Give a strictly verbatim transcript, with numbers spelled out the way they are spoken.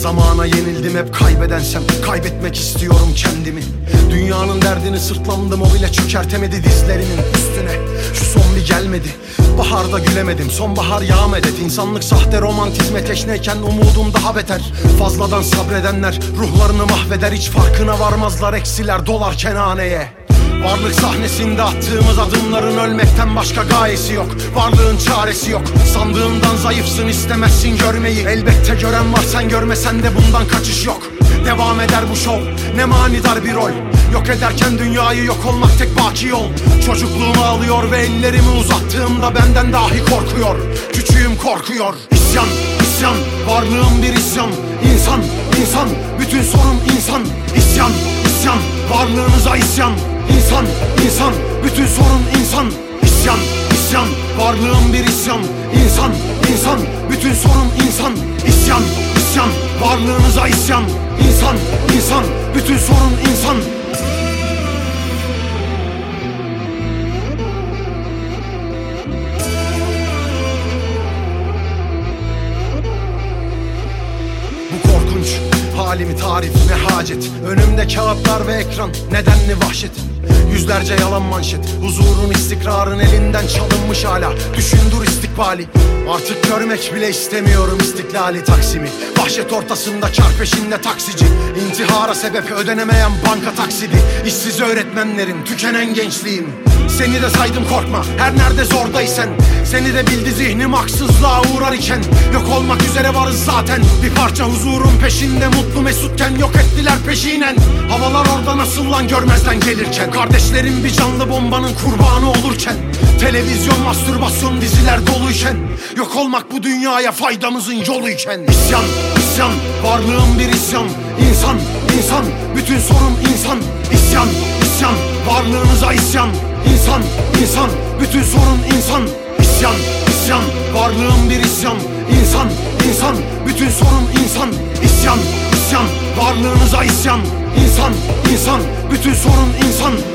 Zamana yenildim hep kaybedensem, kaybetmek istiyorum kendimi. Dünyanın derdini sırtlandım, o bile çökertemedi dizlerimin üstüne. Şu son bir gelmedi, baharda gülemedim, sonbahar yağ medet. İnsanlık sahte romantizme teşneyken umudum daha beter. Fazladan sabredenler ruhlarını mahveder, hiç farkına varmazlar eksiler dolarken haneye. Varlık sahnesinde attığımız adımların ölmekten başka gayesi yok. Varlığın çaresi yok. Sandığından zayıfsın, istemezsin görmeyi. Elbette gören var, sen görmesen de bundan kaçış yok. Devam eder bu şov, ne manidar bir rol. Yok ederken dünyayı yok olmak tek baki yol. Çocukluğumu alıyor ve ellerimi uzattığımda benden dahi korkuyor. Küçüğüm korkuyor. İsyan, isyan, varlığım bir isyan. İnsan, insan, bütün sorun insan. İsyan, isyan, varlığınıza isyan. İnsan, insan, bütün sorun insan. İsyan, isyan, varlığım bir isyan. İnsan, insan, bütün sorun insan. İsyan, isyan, varlığınıza isyan. İnsan, insan, bütün sorun insan. Bu korkunç halimi tarif ne hacet. Önümde kağıtlar ve ekran, nedenli vahşet. Yüzlerce yalan manşet. Huzurun, istikrarın elinden çalınmış hala. Düşündür istikbali. Artık görmek bile istemiyorum istiklali, Taksim'i. Vahşet ortasında kar peşinde taksici. İntihara sebep ödenemeyen banka taksidi. İşsiz öğretmenlerim, tükenen gençliğim. Seni de saydım korkma, her nerede zordaysen. Seni de bildi zihnim haksızlığa uğrar iken. Yok olmak üzere varız zaten. Bir parça huzurun peşinde, mutlu mesutken yok ettiler peşinen. Havalar orada nasıl lan görmezden gelirken. Kardeşlerim bir canlı bombanın kurbanı olurken. Televizyon, mastürbasyon, diziler doluyken. Yok olmak bu dünyaya faydamızın yoluyken. İsyan, isyan, varlığım bir isyan. İnsan, insan, bütün sorun insan. İsyan, isyan, varlığınıza isyan. İnsan, insan, bütün sorun insan. İsyan, isyan, varlığım bir isyan. İnsan, insan, bütün sorun insan. İsyan, isyan, varlığınıza isyan. İnsan, insan, bütün sorun insan.